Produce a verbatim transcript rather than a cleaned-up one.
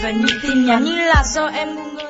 và những tin nhắn như là do em ngu ngơ.